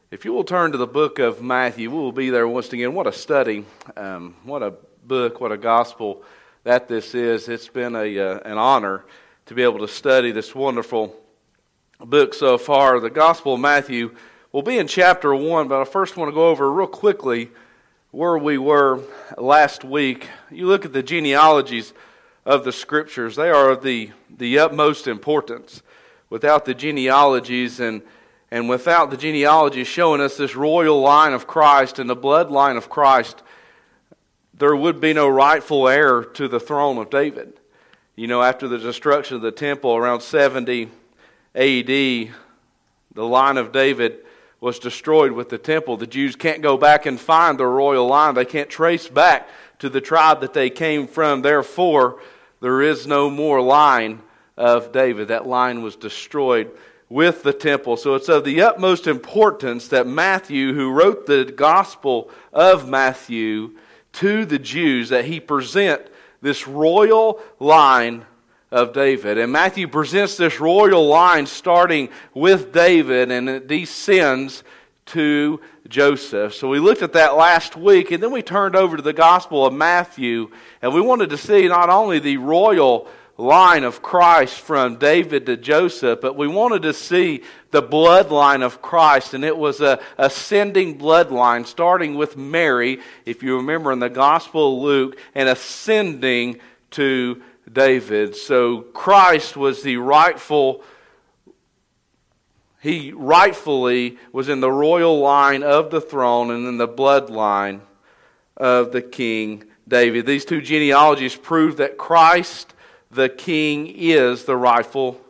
If you will turn to the book of Matthew, we will be there once again. What a study, what a book, what a gospel that this is. It's been an honor to be able to study this wonderful book so far. The Gospel of Matthew will be in chapter 1, but I first want to go over real quickly where we were last week. You look at the genealogies of the Scriptures. They are of the utmost importance. Without the genealogies and without the genealogy showing us this royal line of Christ and the bloodline of Christ, there would be no rightful heir to the throne of David. You know, after the destruction of the temple around 70 A.D., the line of David was destroyed with the temple. The Jews can't go back and find their royal line. They can't trace back to the tribe that they came from. Therefore, there is no more line of David. That line was destroyed with the temple. So it's of the utmost importance that Matthew, who wrote the Gospel of Matthew to the Jews, that he present this royal line of David. And Matthew presents this royal line starting with David, and it descends to Joseph. So we looked at that last week, and then we turned over to the Gospel of Matthew, and we wanted to see not only the royal line of Christ from David to Joseph, but we wanted to see the bloodline of Christ, and it was a ascending bloodline starting with Mary, if you remember in the Gospel of Luke, and ascending to David. So Christ was he rightfully was in the royal line of the throne and in the bloodline of the King David. These two genealogies prove that Christ the King is the rightful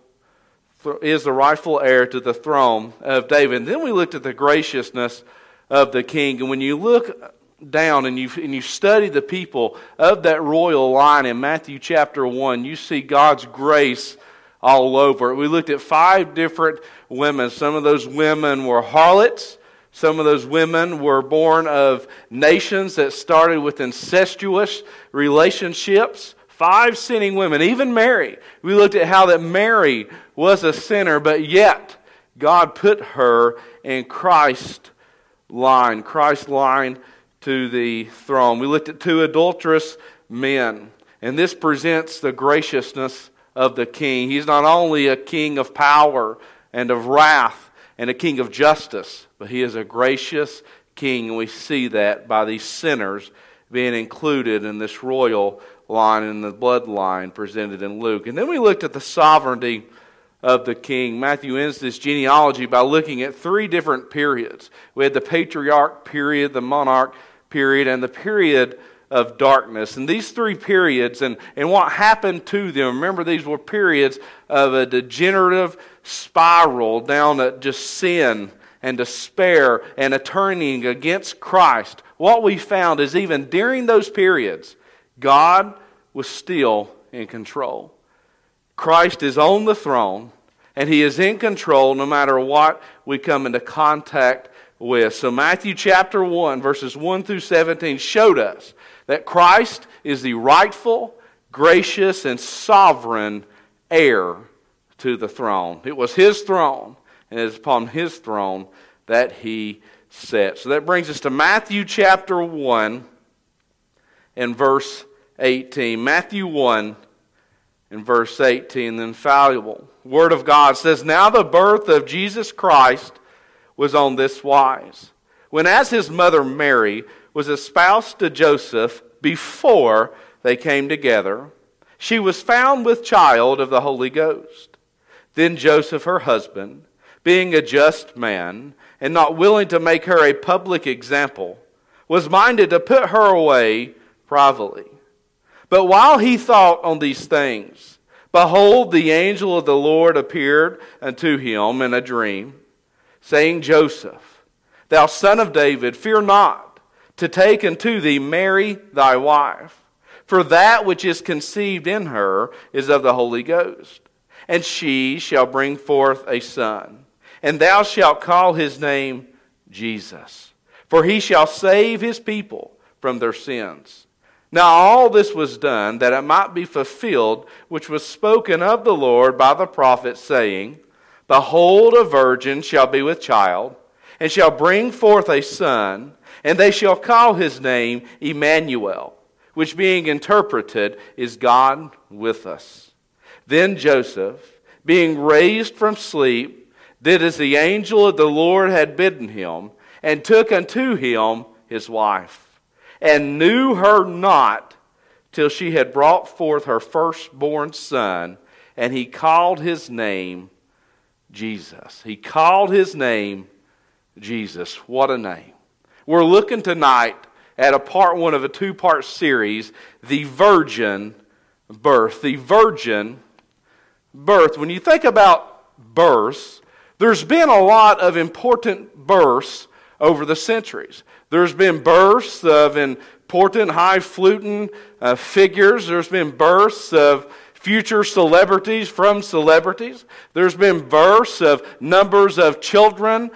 heir to the throne of David. And then we looked at the graciousness of the King. And when you look down and you study the people of that royal line in Matthew chapter 1, you see God's grace all over it. We looked at 5 different women. Some of those women were harlots. Some of those women were born of nations that started with incestuous relationships. 5 sinning women, even Mary. We looked at how that Mary was a sinner, but yet God put her in Christ's line to the throne. We looked at 2 adulterous men, and this presents the graciousness of the King. He's not only a king of power and of wrath and a king of justice, but he is a gracious king, and we see that by these sinners being included in this royal line and the bloodline presented in Luke. And then we looked at the sovereignty of the King. Matthew ends this genealogy by looking at 3 different periods. We had the patriarch period, the monarch period, and the period of darkness. And these 3 periods and what happened to them, remember these were periods of a degenerative spiral down at just sin and despair and a turning against Christ. What we found is even during those periods, God was still in control. Christ is on the throne, and he is in control no matter what we come into contact with. So Matthew chapter 1, verses 1 through 17 showed us that Christ is the rightful, gracious, and sovereign heir to the throne. It was his throne, and it is upon his throne that he sat. So that brings us to Matthew chapter 1 and verse 18. Matthew 1 and verse 18, the infallible Word of God says, "Now the birth of Jesus Christ was on this wise. When as his mother Mary was espoused to Joseph before they came together, she was found with child of the Holy Ghost. Then Joseph, her husband, being a just man, and not willing to make her a public example, was minded to put her away privately. But while he thought on these things, behold, the angel of the Lord appeared unto him in a dream, saying, Joseph, thou son of David, fear not to take unto thee Mary thy wife, for that which is conceived in her is of the Holy Ghost. And she shall bring forth a son, and thou shalt call his name Jesus, for he shall save his people from their sins. Now all this was done that it might be fulfilled, which was spoken of the Lord by the prophet, saying, Behold, a virgin shall be with child, and shall bring forth a son, and they shall call his name Emmanuel, which being interpreted is God with us. Then Joseph, being raised from sleep, did as the angel of the Lord had bidden him, and took unto him his wife, and knew her not till she had brought forth her firstborn son, and he called his name Jesus. He called his name Jesus. What a name. We're looking tonight at a part one of a two-part series, the virgin birth. The virgin birth. When you think about births, there's been a lot of important births over the centuries. There's been births of important highfalutin figures. There's been births of future celebrities from celebrities. There's been births of numbers of children,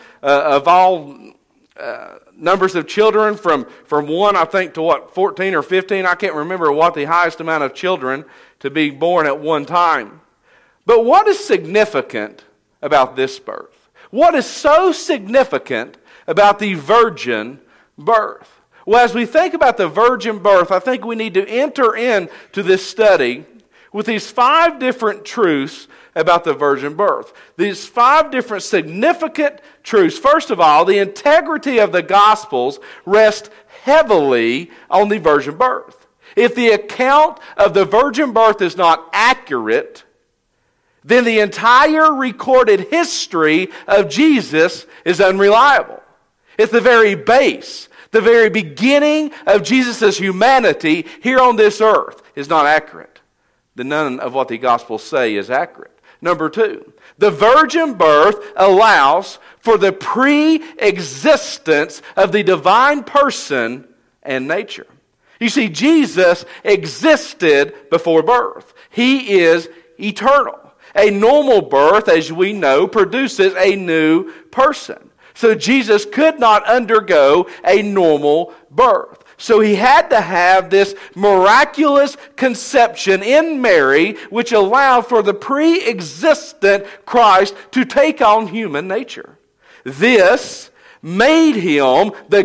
numbers of children from one, I think, to 14 or 15. I can't remember what the highest amount of children to be born at one time. But what is significant about this birth? What is so significant about the virgin birth? Well, as we think about the virgin birth, I think we need to enter into this study with these 5 different truths about the virgin birth. These 5 different significant truths. First of all, the integrity of the Gospels rests heavily on the virgin birth. If the account of the virgin birth is not accurate, then the entire recorded history of Jesus is unreliable. It's the very base, the very beginning of Jesus' humanity here on this earth is not accurate. Then none of what the Gospels say is accurate. Number 2, the virgin birth allows for the pre-existence of the divine person and nature. You see, Jesus existed before birth. He is eternal. A normal birth, as we know, produces a new person. So Jesus could not undergo a normal birth. So he had to have this miraculous conception in Mary, which allowed for the pre-existent Christ to take on human nature. This made him the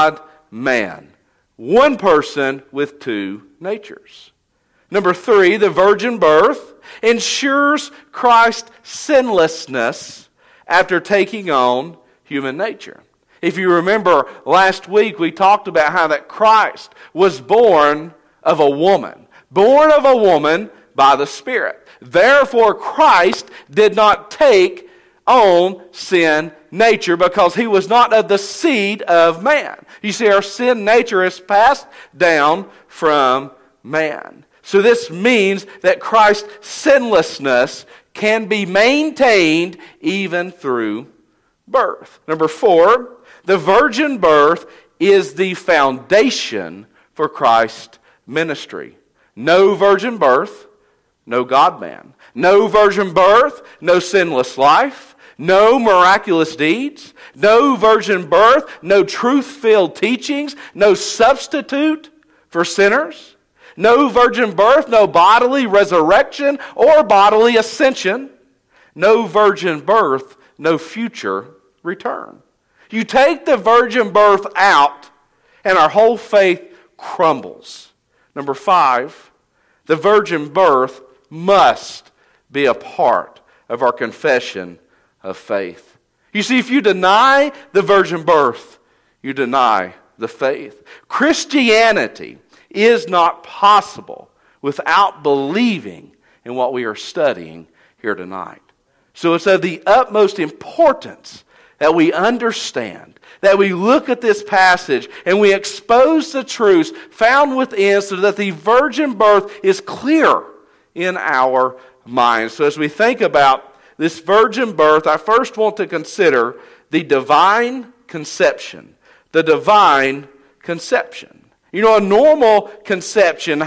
God-man. One person with 2 natures. Number 3, the virgin birth ensures Christ's sinlessness after taking on human nature. If you remember last week, we talked about how that Christ was born of a woman. Born of a woman by the Spirit. Therefore, Christ did not take on sin nature because he was not of the seed of man. You see, our sin nature is passed down from man. So this means that Christ's sinlessness can be maintained even through birth. Number 4, the virgin birth is the foundation for Christ's ministry. No virgin birth, no God-man. No virgin birth, no sinless life. No miraculous deeds. No virgin birth, no truth-filled teachings. No substitute for sinners. No virgin birth, no bodily resurrection or bodily ascension. No virgin birth, no future return. You take the virgin birth out, and our whole faith crumbles. Number 5, the virgin birth must be a part of our confession of faith. You see, if you deny the virgin birth, you deny the faith. Christianity is not possible without believing in what we are studying here tonight. So it's of the utmost importance that we understand, that we look at this passage and we expose the truths found within so that the virgin birth is clear in our minds. So as we think about this virgin birth, I first want to consider the divine conception. The divine conception. You know, a normal conception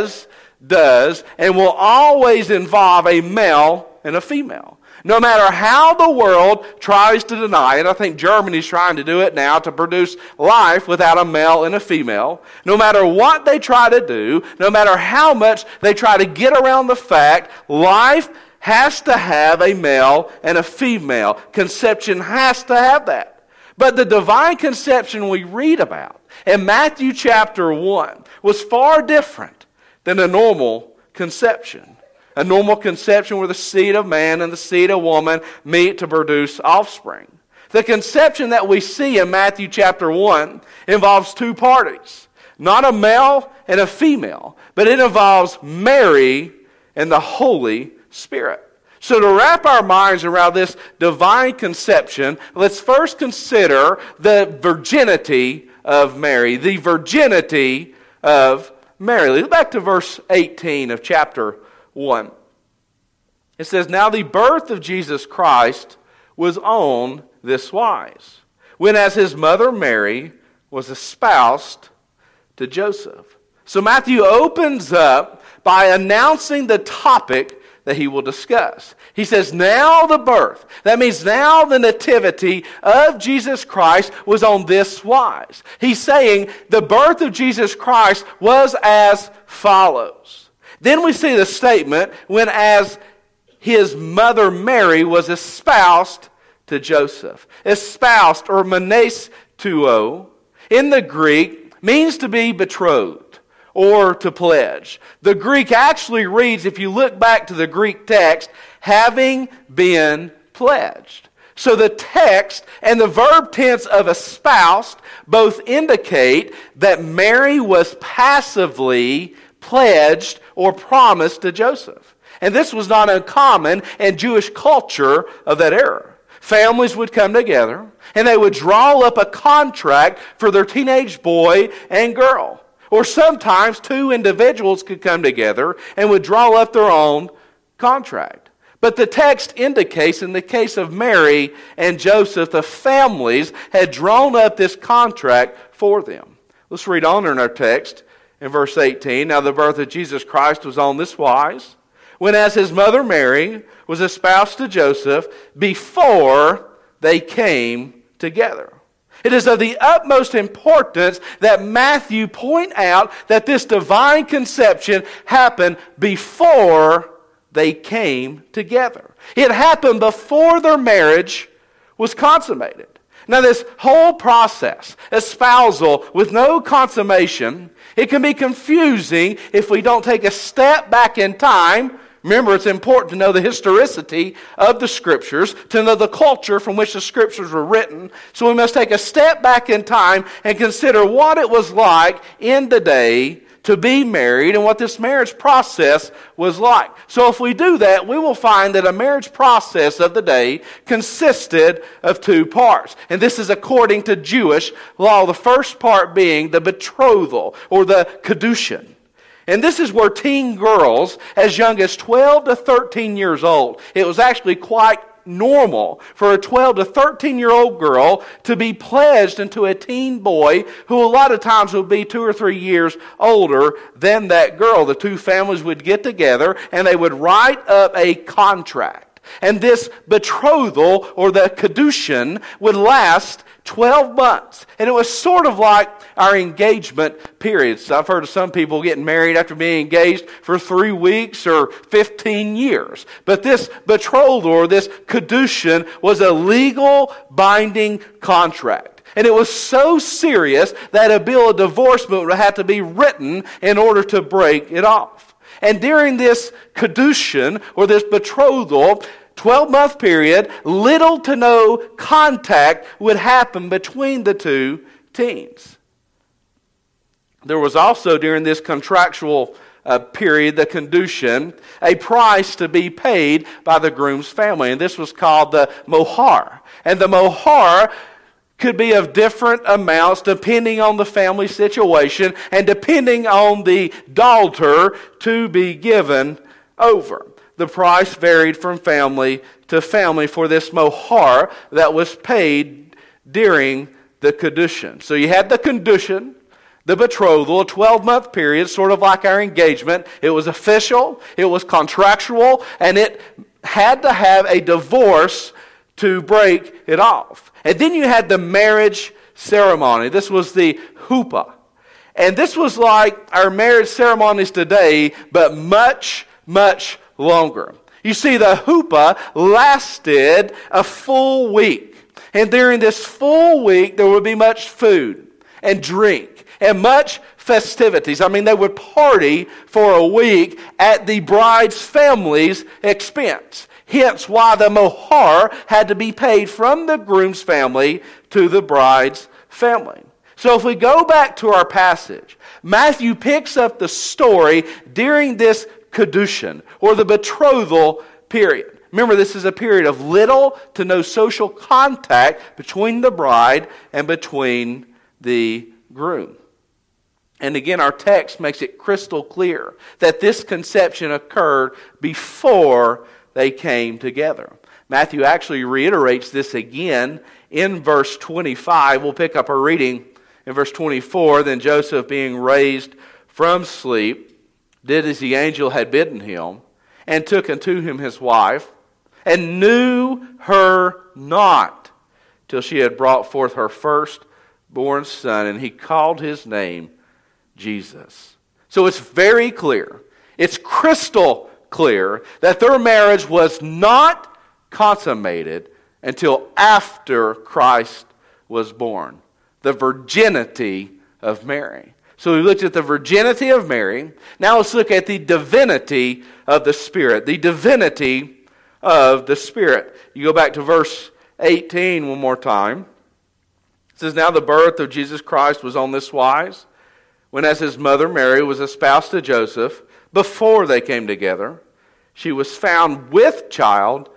does, and will always involve a male and a female. No matter how the world tries to deny it, I think Germany's trying to do it now to produce life without a male and a female. No matter what they try to do, no matter how much they try to get around the fact, life has to have a male and a female. Conception has to have that. But the divine conception we read about in Matthew chapter 1 was far different than a normal conception. A normal conception where the seed of man and the seed of woman meet to produce offspring. The conception that we see in Matthew chapter 1 involves two parties. Not a male and a female, but it involves Mary and the Holy Spirit. So to wrap our minds around this divine conception, let's first consider the virginity of Mary. The virginity of Mary. Look back to verse 18 of chapter 1. It says, "Now the birth of Jesus Christ was on this wise, when as his mother Mary was espoused to Joseph." So Matthew opens up by announcing the topic that he will discuss. He says, now the birth. That means now the nativity of Jesus Christ was on this wise. He's saying the birth of Jesus Christ was as follows. Then we see the statement, when as his mother Mary was espoused to Joseph. Espoused, or monasteuo, in the Greek means to be betrothed or to pledge. The Greek actually reads, if you look back to the Greek text, having been pledged. So the text and the verb tense of espoused both indicate that Mary was passively pledged or promised to Joseph. And this was not uncommon in Jewish culture of that era. Families would come together and they would draw up a contract for their teenage boy and girl. Or sometimes two individuals could come together and would draw up their own contract. But the text indicates, in the case of Mary and Joseph, the families had drawn up this contract for them. Let's read on in our text in verse 18. "Now the birth of Jesus Christ was on this wise, when as his mother Mary was espoused to Joseph, before they came together." It is of the utmost importance that Matthew point out that this divine conception happened before they came together. It happened before their marriage was consummated. Now this whole process, espousal with no consummation, it can be confusing if we don't take a step back in time. Remember, it's important to know the historicity of the Scriptures, to know the culture from which the Scriptures were written. So we must take a step back in time and consider what it was like in the day to be married and what this marriage process was like. So if we do that, we will find that a marriage process of the day consisted of two parts. And this is according to Jewish law, the first part being the betrothal or the kedushin. And this is where teen girls, as young as 12 to 13 years old, it was actually quite normal for a 12 to 13-year-old girl to be pledged into a teen boy who a lot of times would be 2 or 3 years older than that girl. The two families would get together and they would write up a contract. And this betrothal, or the kedushin, would last 12 months. And it was sort of like our engagement periods. I've heard of some people getting married after being engaged for 3 weeks or 15 years. But this betrothal, or this kedushin, was a legal binding contract. And it was so serious that a bill of divorcement would have to be written in order to break it off. And during this kedushin, or this betrothal, 12-month period, little to no contact would happen between the two teens. There was also, during this contractual period, the kedushin, a price to be paid by the groom's family. And this was called the mohar. And the mohar could be of different amounts depending on the family situation and depending on the daughter to be given over. The price varied from family to family for this mohar that was paid during the kedushin. So you had the kedushin, the betrothal, a 12-month period, sort of like our engagement. It was official, it was contractual, and it had to have a divorce to break it off. And then you had the marriage ceremony. This was the huppah. And this was like our marriage ceremonies today, but much, much longer. You see, the huppah lasted a full week. And during this full week, there would be much food and drink and much festivities. I mean, they would party for a week at the bride's family's expense. Hence why the mohar had to be paid from the groom's family to the bride's family. So if we go back to our passage, Matthew picks up the story during this kedushin, or the betrothal period. Remember, this is a period of little to no social contact between the bride and between the groom. And again, our text makes it crystal clear that this conception occurred before they came together. Matthew actually reiterates this again in verse 25. We'll pick up our reading in verse 24. Then Joseph, being raised from sleep, did as the angel had bidden him, and took unto him his wife, and knew her not till she had brought forth her firstborn son, and he called his name Jesus. So it's very clear, it's crystal clear, that their marriage was not consummated until after Christ was born. The virginity of Mary. So we looked at the virginity of Mary. Now let's look at the divinity of the Spirit. The divinity of the Spirit. You go back to verse 18 one more time. It says, now the birth of Jesus Christ was on this wise, when as his mother Mary was espoused to Joseph, before they came together, she was found with child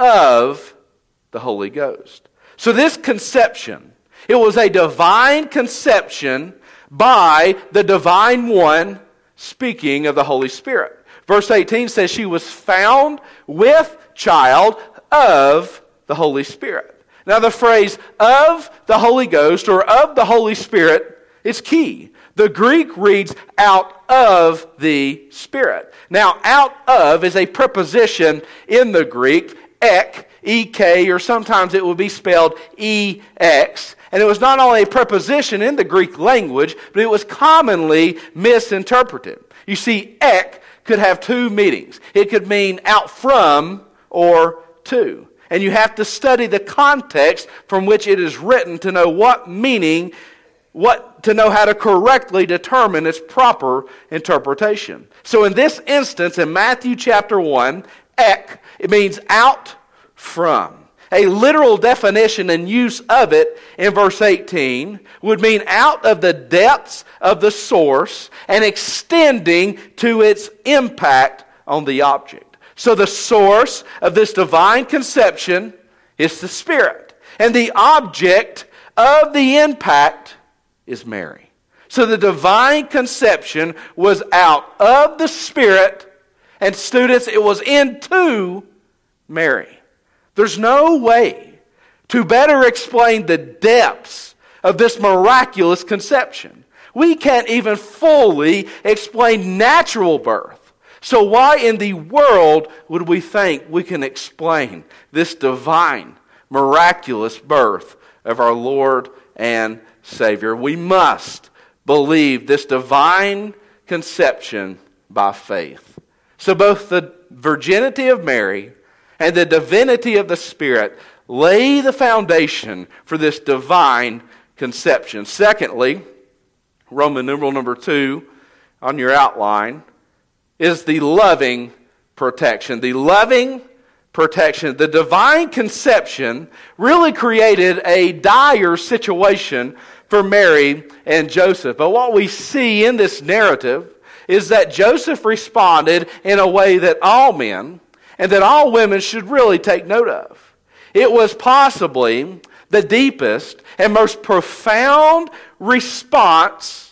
of the Holy Ghost. So this conception, it was a divine conception by the divine one, speaking of the Holy Spirit. Verse 18 says she was found with child of the Holy Spirit. Now the phrase of the Holy Ghost or of the Holy Spirit is key. The Greek reads out of the Spirit. Now out of is a preposition in the Greek, ek, ek, or sometimes it will be spelled ex. And it was not only a preposition in the Greek language, but it was commonly misinterpreted. You see, ek could have two meanings. It could mean out from or to. And you have to study the context from which it is written to know what meaning, to know how to correctly determine its proper interpretation. So in this instance, in Matthew chapter 1, ek, it means out from. A literal definition and use of it in verse 18 would mean out of the depths of the source and extending to its impact on the object. So the source of this divine conception is the Spirit. And the object of the impact is Mary. So the divine conception was out of the Spirit, and students, it was into Mary. There's no way to better explain the depths of this miraculous conception. We can't even fully explain natural birth. So why in the world would we think we can explain this divine, miraculous birth of our Lord and Savior? We must believe this divine conception by faith. So both the virginity of Mary and the divinity of the Spirit lay the foundation for this divine conception. Secondly, Roman numeral number 2 on your outline is the loving protection. The loving protection. The divine conception really created a dire situation for Mary and Joseph. But what we see in this narrative is that Joseph responded in a way that all men and that all women should really take note of. It was possibly the deepest and most profound response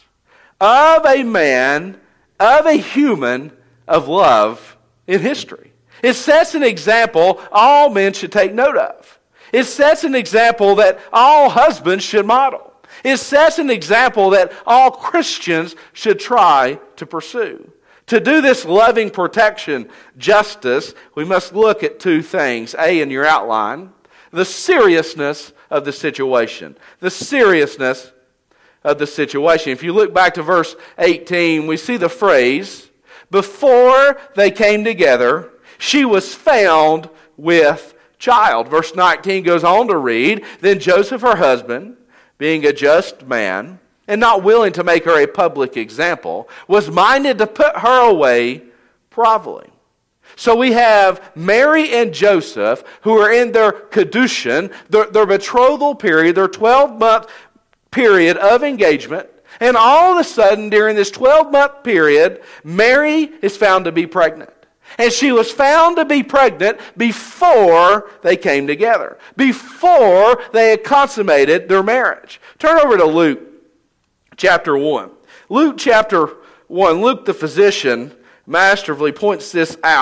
of a man, of a human, of love in history. It sets an example all men should take note of. It sets an example that all husbands should model. It sets an example that all Christians should try to pursue. To do this loving protection justice, we must look at two things. A, in your outline, the seriousness of the situation. The seriousness of the situation. If you look back to verse 18, we see the phrase, before they came together, she was found with child. Verse 19 goes on to read, Then Joseph, her husband, being a just man, and not willing to make her a public example, was minded to put her away privately. So we have Mary and Joseph, who are in their kedushin, their betrothal period, their 12-month period of engagement. And all of a sudden, during this 12-month period, Mary is found to be pregnant. And she was found to be pregnant before they came together, before they had consummated their marriage. Turn over to Luke chapter 1. Luke chapter 1, Luke the physician masterfully points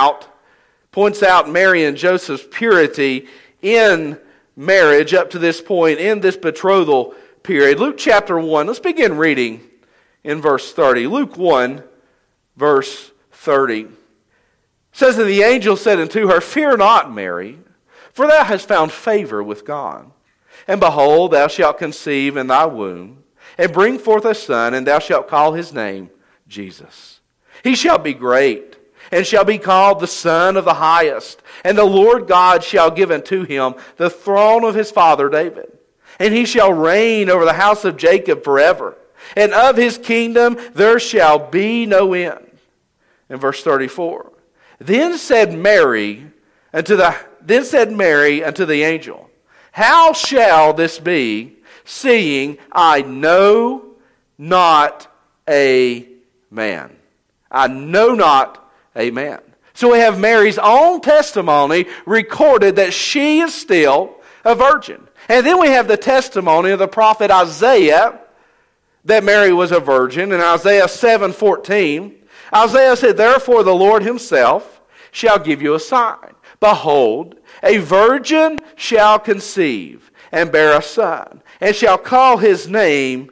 out Mary and Joseph's purity in marriage up to this point, in this betrothal period. Luke chapter 1, let's begin reading in verse 30. Luke 1, verse 30. It says, And the angel said unto her, Fear not, Mary, for thou hast found favor with God. And behold, thou shalt conceive in thy womb, and bring forth a son, and thou shalt call his name Jesus. He shall be great, and shall be called the Son of the Highest. And the Lord God shall give unto him the throne of his father David. And he shall reign over the house of Jacob forever. And of his kingdom there shall be no end. In verse 34. Then said Mary unto the angel, How shall this be, seeing I know not a man? I know not a man. So we have Mary's own testimony recorded that she is still a virgin. And then we have the testimony of the prophet Isaiah that Mary was a virgin. In Isaiah 7:14, Isaiah said, Therefore the Lord himself shall give you a sign. Behold, a virgin shall conceive and bear a son, and shall call his name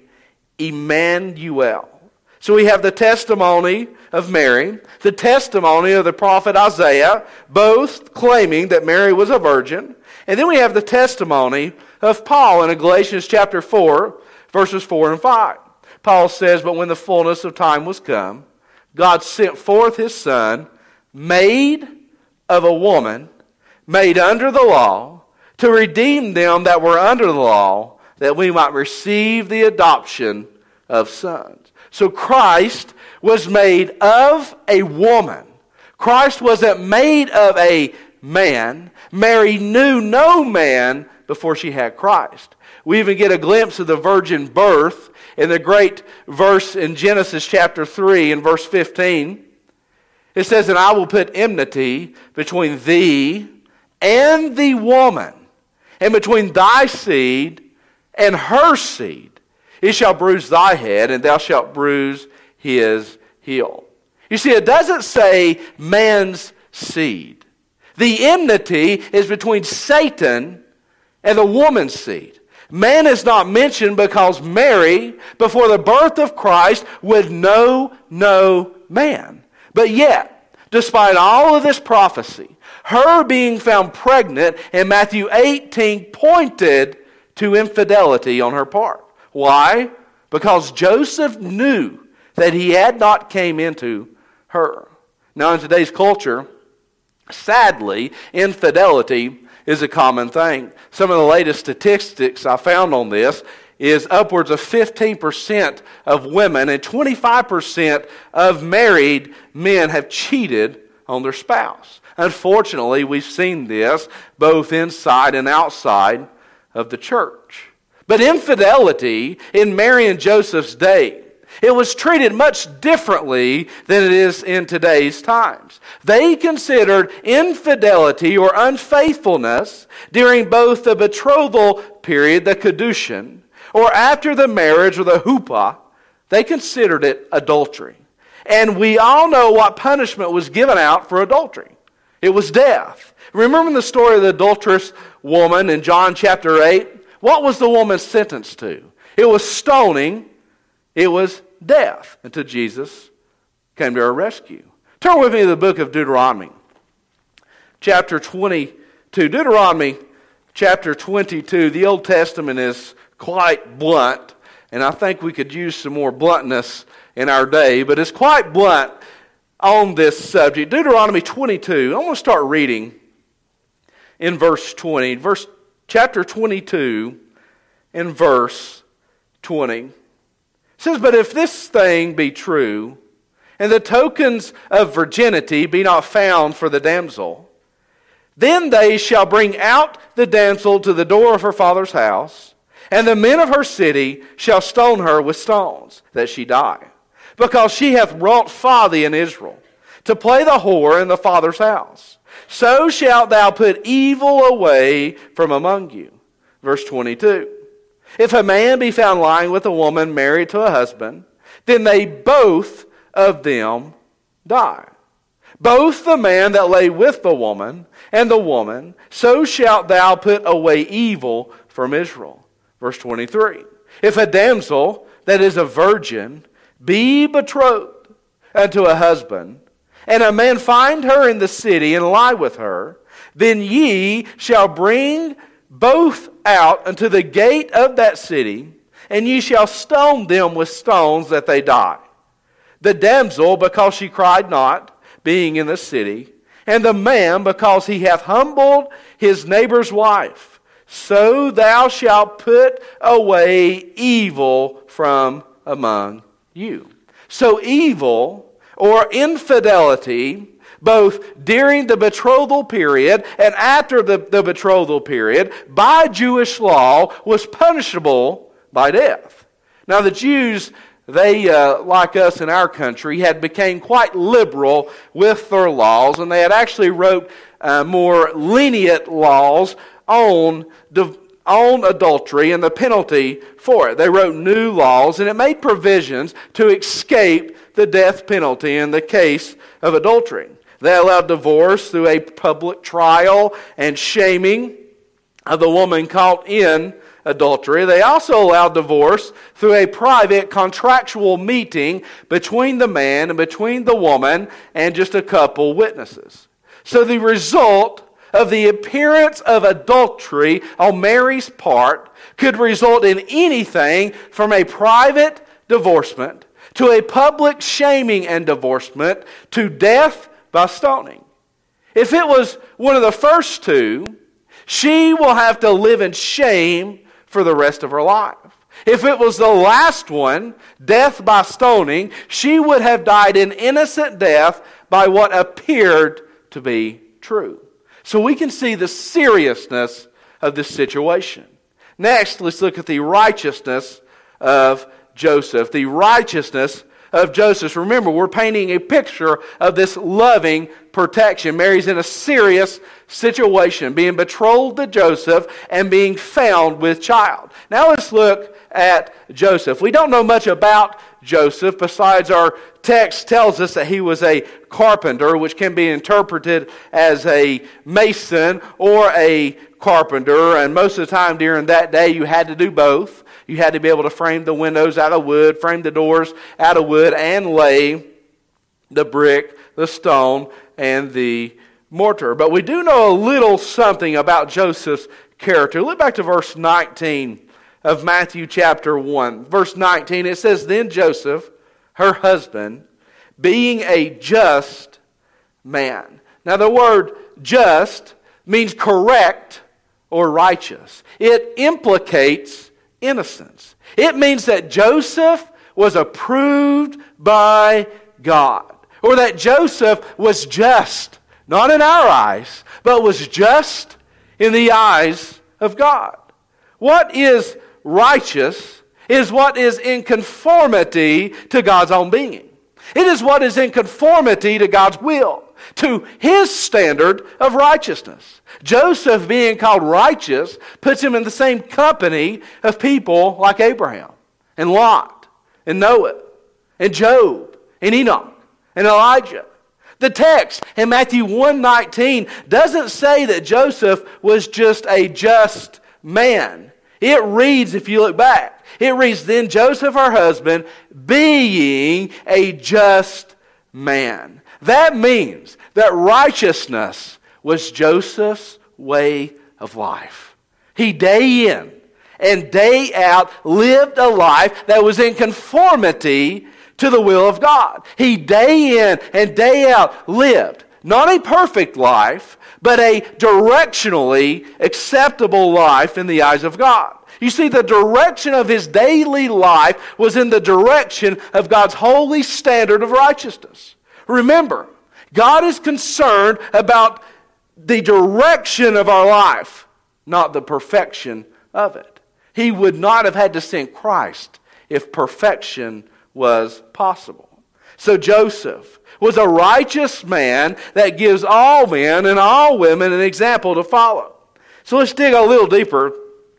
Emmanuel. So we have the testimony of Mary, the testimony of the prophet Isaiah, both claiming that Mary was a virgin. And then we have the testimony of Paul in Galatians chapter 4, verses 4 and 5. Paul says, But when the fullness of time was come, God sent forth his Son, made of a woman, made under the law, to redeem them that were under the law, that we might receive the adoption of sons. So Christ was made of a woman. Christ wasn't made of a man. Mary knew no man before she had Christ. We even get a glimpse of the virgin birth in the great verse in Genesis chapter 3 and verse 15. It says, And I will put enmity between thee and the woman, and between thy seed and her seed. It shall bruise thy head, and thou shalt bruise his heel. You see, it doesn't say man's seed. The enmity is between Satan and the woman's seed. Man is not mentioned because Mary, before the birth of Christ, would know no man. But yet, despite all of this prophecy, her being found pregnant in Matthew 18 pointed to infidelity on her part. Why? Because Joseph knew that he had not came into her. Now in today's culture, sadly, infidelity is a common thing. Some of the latest statistics I found on this is upwards of 15% of women and 25% of married men have cheated on their spouse. Unfortunately, we've seen this both inside and outside of the church. But infidelity in Mary and Joseph's day, it was treated much differently than it is in today's times. They considered infidelity or unfaithfulness during both the betrothal period, the kedushin, or after the marriage or the huppah. They considered it adultery. And we all know what punishment was given out for adultery. It was death. Remember the story of the adulterous woman in John chapter 8? What was the woman sentenced to? It was stoning. It was death until Jesus came to her rescue. Turn with me to the book of Deuteronomy, chapter 22. Deuteronomy, chapter 22. The Old Testament is quite blunt, and I think we could use some more bluntness in our day, but it's quite blunt on this subject. Deuteronomy 22. I'm going to start reading in verse 20. Chapter 22 in verse 20. It says, "But if this thing be true, and the tokens of virginity be not found for the damsel, then they shall bring out the damsel to the door of her father's house, and the men of her city shall stone her with stones, that she die, because she hath wrought folly in Israel, to play the whore in the father's house. So shalt thou put evil away from among you." Verse 22. "If a man be found lying with a woman married to a husband, then they both of them die. Both the man that lay with the woman and the woman, so shalt thou put away evil from Israel." Verse 23. "If a damsel that is a virgin be betrothed unto a husband, and a man find her in the city and lie with her, then ye shall bring both out unto the gate of that city, and ye shall stone them with stones that they die. The damsel, because she cried not, being in the city, and the man, because he hath humbled his neighbor's wife. So thou shalt put away evil from among you." So evil, or infidelity, both during the betrothal period and after the betrothal period, by Jewish law, was punishable by death. Now the Jews, they, like us in our country, had become quite liberal with their laws, and they had actually wrote more lenient laws on adultery and the penalty for it. They wrote new laws, and it made provisions to escape the death penalty in the case of adultery. They allowed divorce through a public trial and shaming of the woman caught in adultery. They also allowed divorce through a private contractual meeting between the man and between the woman and just a couple witnesses. So the result of the appearance of adultery on Mary's part could result in anything from a private divorcement to a public shaming and divorcement to death by stoning. If it was one of the first two, she will have to live in shame for the rest of her life. If it was the last one, death by stoning, she would have died an innocent death by what appeared to be true. So we can see the seriousness of this situation. Next, let's look at the righteousness of Joseph. The righteousness of Joseph. Remember, we're painting a picture of this loving protection. Mary's in a serious situation, being betrothed to Joseph and being found with child. Now let's look at Joseph. We don't know much about Joseph besides our text tells us that he was a carpenter, which can be interpreted as a mason or a carpenter. And most of the time during that day you had to do both. You had to be able to frame the windows out of wood, frame the doors out of wood, and lay the brick, the stone, and the mortar. But we do know a little something about Joseph's character. Look back to verse 19 of Matthew chapter 1. Verse 19, it says, "Then Joseph, her husband, being a just man." Now the word just means correct or righteous. It implicates innocence. It means that Joseph was approved by God, or that Joseph was just, not in our eyes, but was just in the eyes of God. What is righteous is what is in conformity to God's own being. It is what is in conformity to God's will, to His standard of righteousness. Joseph being called righteous puts him in the same company of people like Abraham and Lot and Noah and Job and Enoch and Elijah. The text in Matthew 1:19 doesn't say that Joseph was just a just man. It reads, if you look back, it reads, "Then Joseph, her husband, being a just man." That means that righteousness was Joseph's way of life. He day in and day out lived a life that was in conformity to the will of God. He day in and day out lived not a perfect life, but a directionally acceptable life in the eyes of God. You see, the direction of his daily life was in the direction of God's holy standard of righteousness. Remember, God is concerned about the direction of our life, not the perfection of it. He would not have had to send Christ if perfection was possible. So Joseph was a righteous man that gives all men and all women an example to follow. So let's dig a little deeper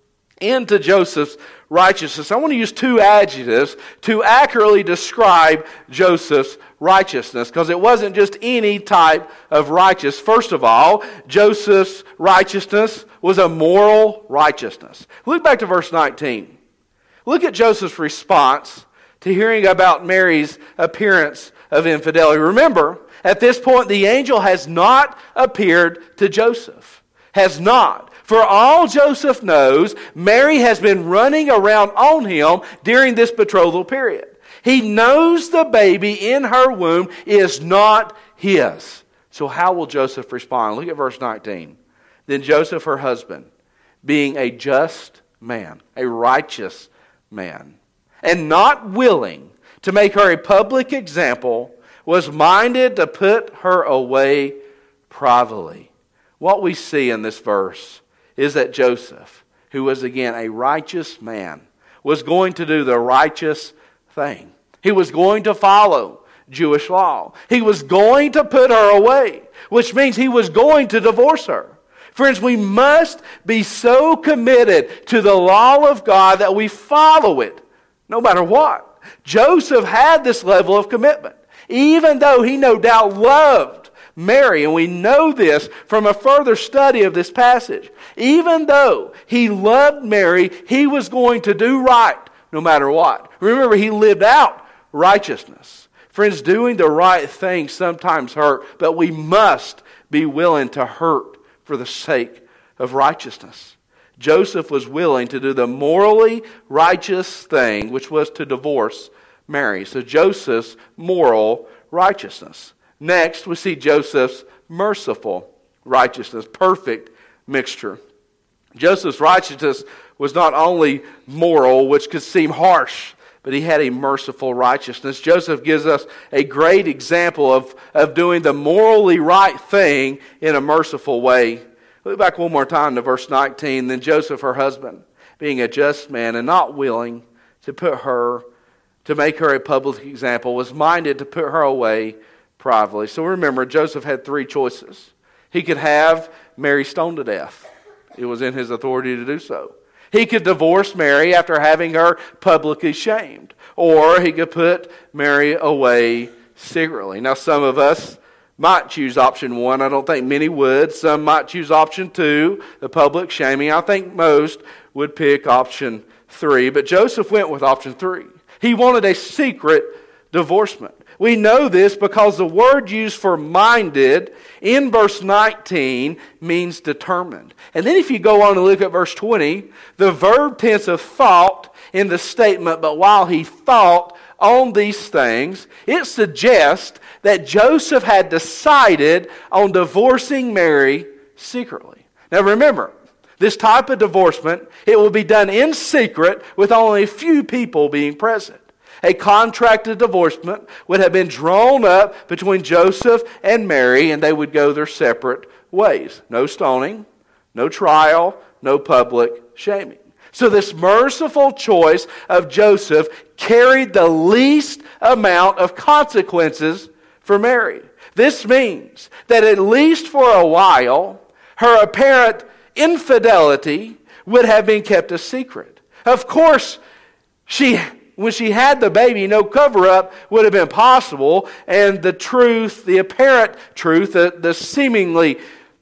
into Joseph's righteousness. I want to use two adjectives to accurately describe Joseph's righteousness, because it wasn't just any type of righteous. First of all, Joseph's righteousness was a moral righteousness. Look back to verse 19. Look at Joseph's response to hearing about Mary's appearance of infidelity. Remember, at this point, the angel has not appeared to Joseph. Has not. For all Joseph knows, Mary has been running around on him during this betrothal period. He knows the baby in her womb is not his. So how will Joseph respond? Look at verse 19. Then Joseph, her husband, being a just man, a righteous man, and not willing to make her a public example, was minded to put her away privately. What we see in this verse is that Joseph, who was again a righteous man, was going to do the righteous thing. He was going to follow Jewish law. He was going to put her away, which means he was going to divorce her. Friends, we must be so committed to the law of God that we follow it, no matter what. Joseph had this level of commitment, even though he no doubt loved Mary, and we know this from a further study of this passage. Even though he loved Mary, he was going to do right no matter what. Remember, he lived out righteousness. Friends, doing the right thing sometimes hurt, but we must be willing to hurt for the sake of righteousness. Joseph was willing to do the morally righteous thing, which was to divorce Mary. So Joseph's moral righteousness. Next, we see Joseph's merciful righteousness, perfect mixture. Joseph's righteousness was not only moral, which could seem harsh, but he had a merciful righteousness. Joseph gives us a great example of doing the morally right thing in a merciful way. Look back one more time to verse 19. Then Joseph, her husband, being a just man and not willing to make her a public example, was minded to put her away privately. So remember, Joseph had three choices. He could have Mary stoned to death. It was in his authority to do so. He could divorce Mary after having her publicly shamed. Or he could put Mary away secretly. Now some of us might choose option one. I don't think many would. Some might choose option two, the public shaming. I think most would pick option three. But Joseph went with option three. He wanted a secret divorcement. We know this because the word used for minded in verse 19 means determined. And then if you go on and look at verse 20, the verb tense of thought in the statement, but while he thought on these things, it suggests that Joseph had decided on divorcing Mary secretly. Now remember, this type of divorcement, it will be done in secret with only a few people being present. A contracted divorcement would have been drawn up between Joseph and Mary, and they would go their separate ways. No stoning, no trial, no public shaming. So this merciful choice of Joseph carried the least amount of consequences for Mary. This means that at least for a while, her apparent infidelity would have been kept a secret. Of course, when she had the baby, no cover-up would have been possible, and the truth, the apparent truth, the seemingly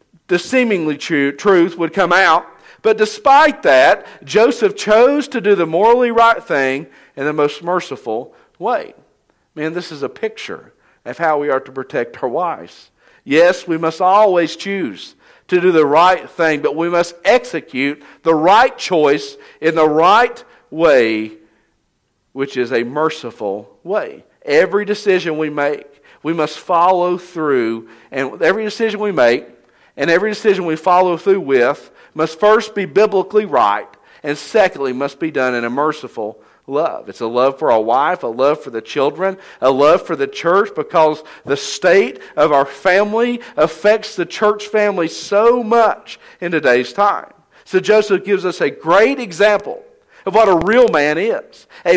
truth would come out. But despite that, Joseph chose to do the morally right thing in the most merciful way. Man, this is a picture of how we are to protect our wives. Yes, we must always choose to do the right thing, but we must execute the right choice in the right way, which is a merciful way. Every decision we make, we must follow through. And every decision we make, and every decision we follow through with must first be biblically right, and secondly, must be done in a merciful love. It's a love for our wife, a love for the children, a love for the church, because the state of our family affects the church family so much in today's time. So Joseph gives us a great example of what a real man is. A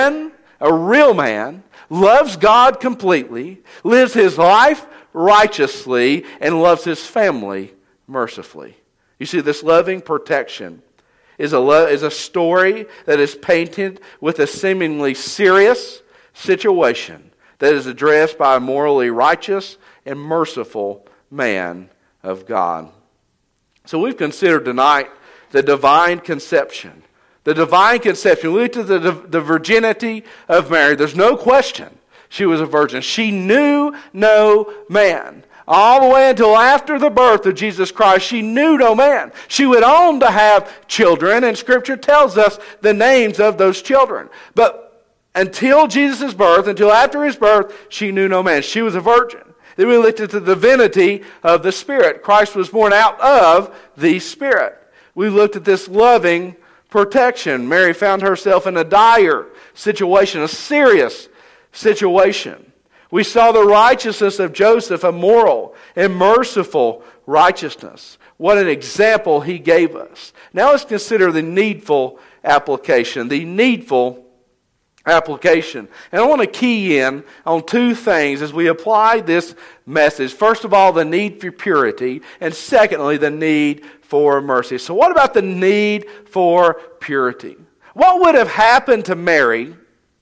real man, loves God completely, lives his life righteously, and loves his family mercifully. You see, this loving protection is a story that is painted with a seemingly serious situation that is addressed by a morally righteous and merciful man of God. So we've considered tonight the divine conception. The divine conception. We looked at the virginity of Mary. There's no question she was a virgin. She knew no man. All the way until after the birth of Jesus Christ, she knew no man. She went on to have children, and Scripture tells us the names of those children. But until Jesus' birth, until after his birth, she knew no man. She was a virgin. Then we looked at the divinity of the Spirit. Christ was born out of the Spirit. We looked at this loving protection. Mary found herself in a dire situation, a serious situation. We saw the righteousness of Joseph, a moral and merciful righteousness. What an example he gave us. Now let's consider the needful application. The needful application. And I want to key in on two things as we apply this message. First of all, the need for purity, and secondly, the need for mercy. So what about the need for purity? What would have happened to Mary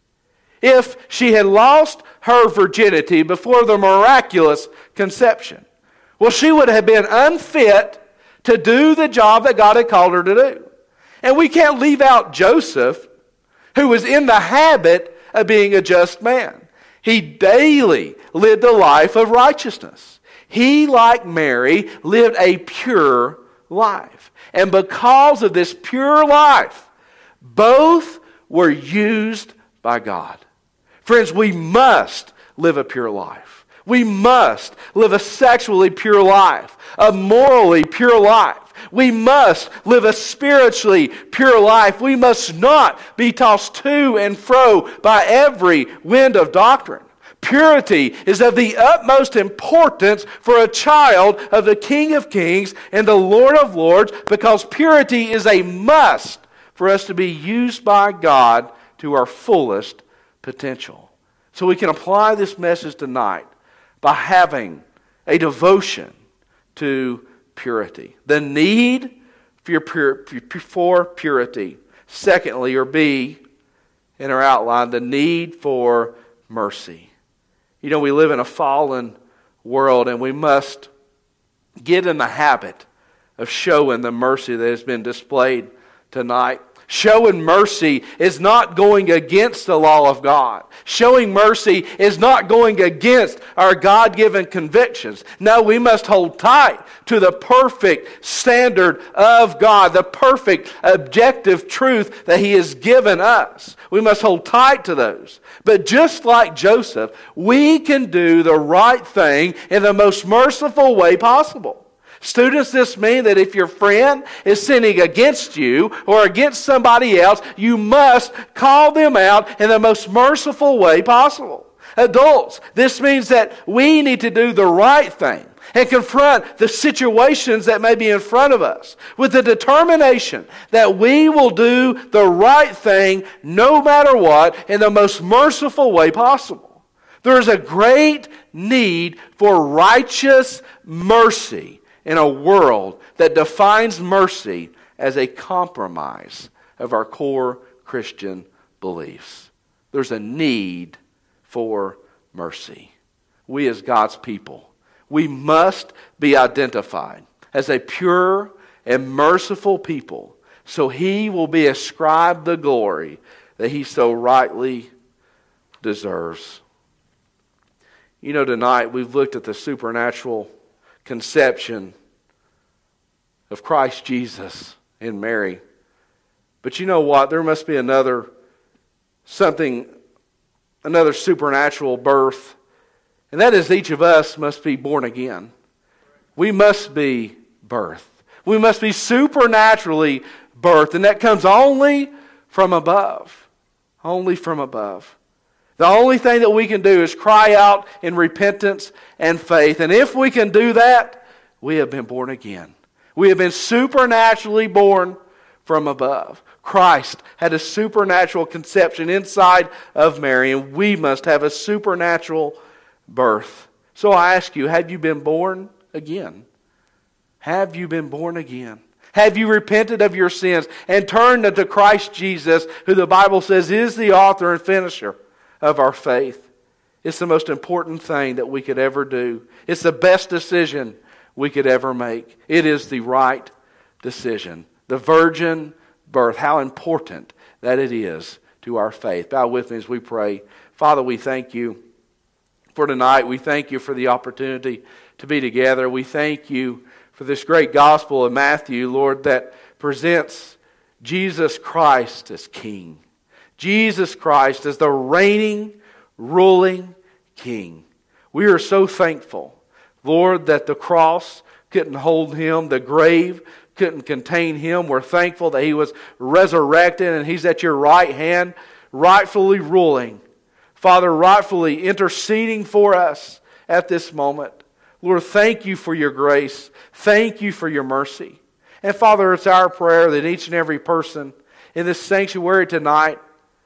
if she had lost her virginity before the miraculous conception? Well, she would have been unfit to do the job that God had called her to do. And we can't leave out Joseph, who was in the habit of being a just man. He daily lived a life of righteousness. He, like Mary, lived a pure life. And because of this pure life, both were used by God. Friends, we must live a pure life. We must live a sexually pure life, a morally pure life. We must live a spiritually pure life. We must not be tossed to and fro by every wind of doctrine. Purity is of the utmost importance for a child of the King of Kings and the Lord of Lords, because purity is a must for us to be used by God to our fullest potential. So we can apply this message tonight by having a devotion to purity. The need for purity. Secondly, or B, in our outline, the need for mercy. You know, we live in a fallen world, and we must get in the habit of showing the mercy that has been displayed tonight. Showing mercy is not going against the law of God. Showing mercy is not going against our God-given convictions. No, we must hold tight to the perfect standard of God, the perfect objective truth that He has given us. We must hold tight to those. But just like Joseph, we can do the right thing in the most merciful way possible. Students, this means that if your friend is sinning against you or against somebody else, you must call them out in the most merciful way possible. Adults, this means that we need to do the right thing and confront the situations that may be in front of us with the determination that we will do the right thing no matter what in the most merciful way possible. There is a great need for righteous mercy in a world that defines mercy as a compromise of our core Christian beliefs. There's a need for mercy. We as God's people, we must be identified as a pure and merciful people, so He will be ascribed the glory that He so rightly deserves. You know, tonight we've looked at the supernatural conception of Christ Jesus in Mary. But you know what? There must be another supernatural birth. And that is, each of us must be born again. we must be birthed. We must be supernaturally birthed, and that comes only from above. Only from above. The only thing that we can do is cry out in repentance and faith. And if we can do that, we have been born again. We have been supernaturally born from above. Christ had a supernatural conception inside of Mary, and we must have a supernatural birth. So I ask you, have you been born again? Have you been born again? Have you repented of your sins and turned unto Christ Jesus, who the Bible says is the author and finisher of our faith? It's the most important thing that we could ever do. It's the best decision we could ever make. It is the right decision. The virgin birth, how important that it is to our faith. Bow with me as we pray. Father, we thank you for tonight. We thank you for the opportunity to be together. We thank you for this great gospel of Matthew, Lord, that presents Jesus Christ as King. Jesus Christ as the reigning, ruling King. We are so thankful, Lord, that the cross couldn't hold him, the grave couldn't contain him. We're thankful that he was resurrected and he's at your right hand, rightfully ruling. Father, rightfully interceding for us at this moment. Lord, thank you for your grace. Thank you for your mercy. And Father, it's our prayer that each and every person in this sanctuary tonight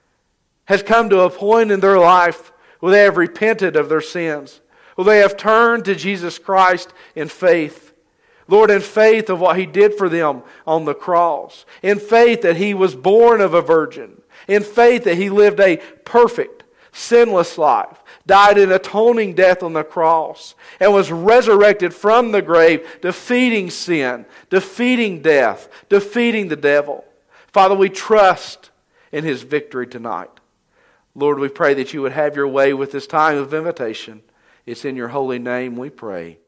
has come to a point in their life where they have repented of their sins, where they have turned to Jesus Christ in faith. Lord, in faith of what he did for them on the cross. In faith that he was born of a virgin. In faith that he lived a perfect, sinless life. Died an atoning death on the cross. And was resurrected from the grave, defeating sin, defeating death, defeating the devil. Father, we trust in his victory tonight. Lord, we pray that you would have your way with this time of invitation. It's in your holy name we pray.